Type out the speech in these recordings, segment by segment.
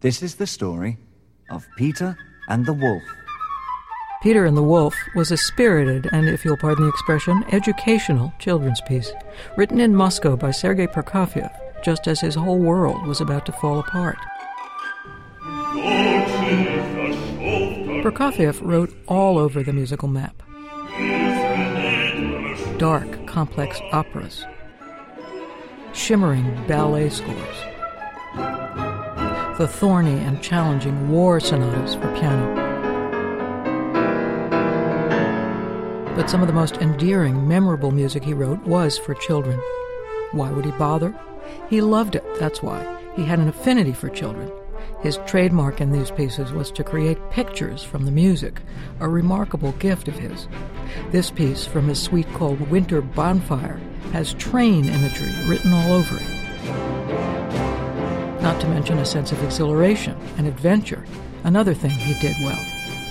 This is the story of Peter and the Wolf. Peter and the Wolf was a spirited and, if you'll pardon the expression, educational children's piece, written in Moscow by Sergei Prokofiev, just as his whole world was about to fall apart. Prokofiev wrote all over the musical map. Dark, complex operas, shimmering ballet scores, the thorny and challenging war sonatas for piano. But some of the most endearing, memorable music he wrote was for children. Why would he bother? He loved it, that's why. He had an affinity for children. His trademark in these pieces was to create pictures from the music, a remarkable gift of his. This piece, from his suite called Winter Bonfire, has train imagery written all over it. Not to mention a sense of exhilaration and adventure, another thing he did well.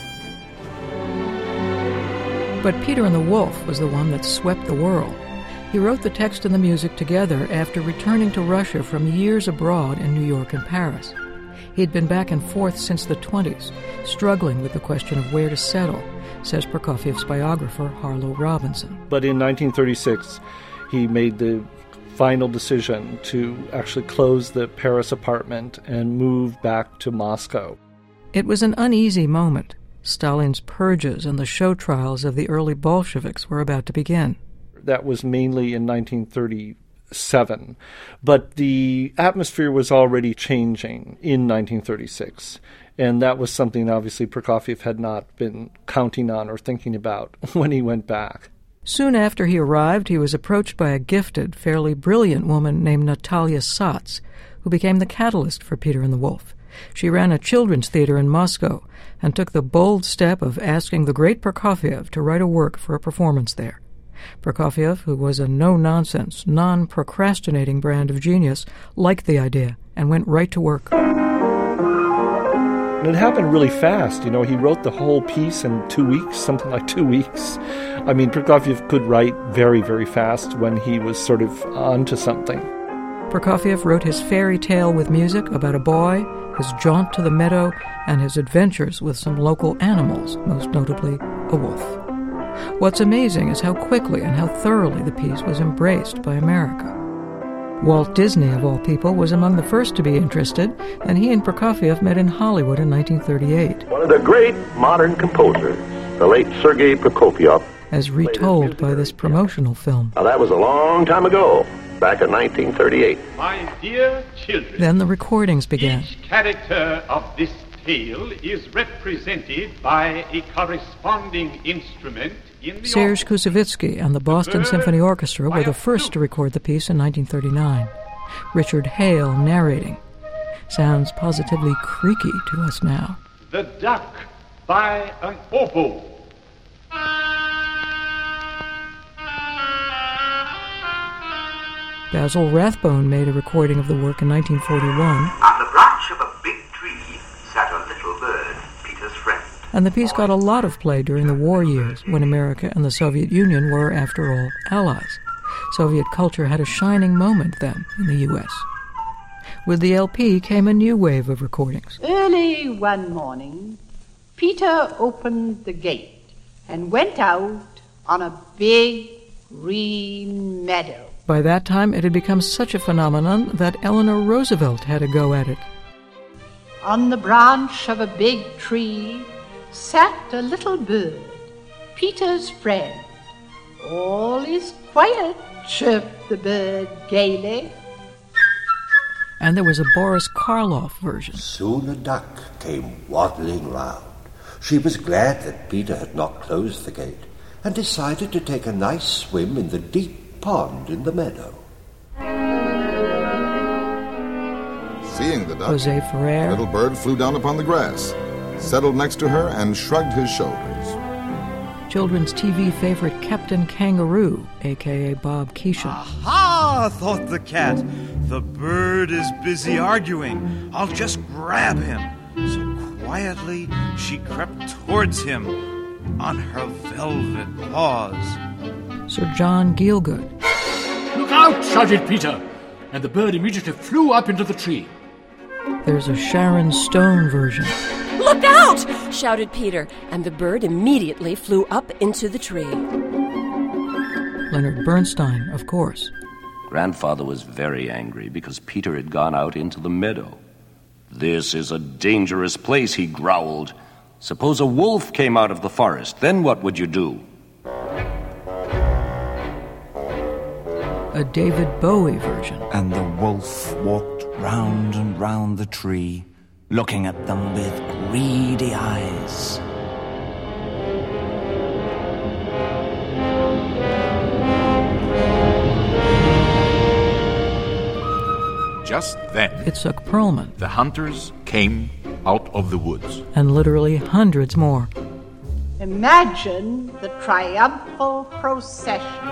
But Peter and the Wolf was the one that swept the world. He wrote the text and the music together after returning to Russia from years abroad in New York and Paris. He'd been back and forth since the 1920s, struggling with the question of where to settle, says Prokofiev's biographer Harlow Robinson. But in 1936, he made the final decision to actually close the Paris apartment and move back to Moscow. It was an uneasy moment. Stalin's purges and the show trials of the early Bolsheviks were about to begin. That was mainly in 1937, but the atmosphere was already changing in 1936, and that was something obviously Prokofiev had not been counting on or thinking about when he went back. Soon after he arrived, he was approached by a gifted, fairly brilliant woman named Natalia Satz, who became the catalyst for Peter and the Wolf. She ran a children's theater in Moscow and took the bold step of asking the great Prokofiev to write a work for a performance there. Prokofiev, who was a no-nonsense, non-procrastinating brand of genius, liked the idea and went right to work. And it happened really fast. He wrote the whole piece in 2 weeks, something like 2 weeks. I mean, Prokofiev could write very, very fast when he was sort of onto something. Prokofiev wrote his fairy tale with music about a boy, his jaunt to the meadow, and his adventures with some local animals, most notably a wolf. What's amazing is how quickly and how thoroughly the piece was embraced by America. Walt Disney, of all people, was among the first to be interested, and he and Prokofiev met in Hollywood in 1938. One of the great modern composers, the late Sergei Prokofiev, as retold by this promotional film. Now that was a long time ago, back in 1938. My dear children, then the recordings began. Each character of this tale is represented by a corresponding instrument in the Serge Koussevitzky and the Boston Symphony Orchestra were the first to record the piece in 1939. Richard Hale narrating. Sounds positively creaky to us now. The Duck by an Oboe. Basil Rathbone made a recording of the work in 1941. On the branch of a big tree sat a little bird, Peter's friend. And the piece got a lot of play during the war years, when America and the Soviet Union were, after all, allies. Soviet culture had a shining moment then in the U.S. With the LP came a new wave of recordings. Early one morning, Peter opened the gate and went out on a big green meadow. By that time, it had become such a phenomenon that Eleanor Roosevelt had a go at it. On the branch of a big tree sat a little bird, Peter's friend. All is quiet, chirped the bird gaily. And there was a Boris Karloff version. Soon a duck came waddling round. She was glad that Peter had not closed the gate and decided to take a nice swim in the deep pond in the meadow. Seeing the duck, Jose Ferrer, the little bird flew down upon the grass, settled next to her, and shrugged his shoulders. Children's TV favorite Captain Kangaroo, a.k.a. Bob Keeshan. Aha, thought the cat. The bird is busy arguing. I'll just grab him. So quietly she crept towards him on her velvet paws. Sir John Gielgud. Look out, shouted Peter, and the bird immediately flew up into the tree. There's a Sharon Stone version. "Look out!" shouted Peter, and the bird immediately flew up into the tree. Leonard Bernstein, of course. Grandfather was very angry because Peter had gone out into the meadow. "This is a dangerous place," he growled. "Suppose a wolf came out of the forest, then what would you do?" A David Bowie version. And the wolf walked round and round the tree, looking at them with greedy eyes. Just then, Itzhak Perlman. The hunters came out of the woods. And literally hundreds more. Imagine the triumphal procession.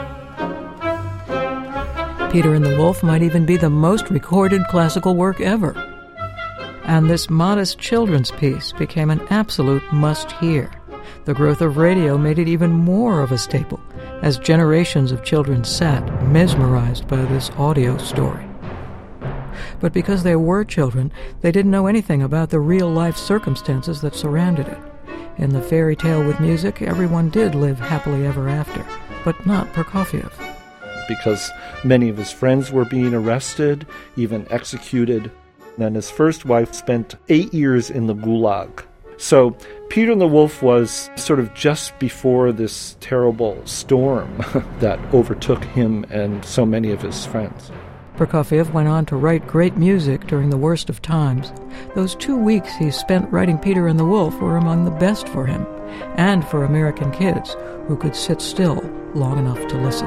Peter and the Wolf might even be the most recorded classical work ever. And this modest children's piece became an absolute must-hear. The growth of radio made it even more of a staple, as generations of children sat mesmerized by this audio story. But because they were children, they didn't know anything about the real-life circumstances that surrounded it. In the fairy tale with music, everyone did live happily ever after, but not Prokofiev. Because many of his friends were being arrested, even executed. And his first wife spent 8 years in the Gulag. So Peter and the Wolf was sort of just before this terrible storm that overtook him and so many of his friends. Prokofiev went on to write great music during the worst of times. Those 2 weeks he spent writing Peter and the Wolf were among the best for him, and for American kids who could sit still long enough to listen.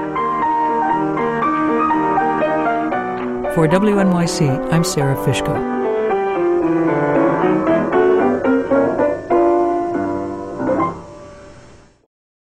For WNYC, I'm Sarah Fishko.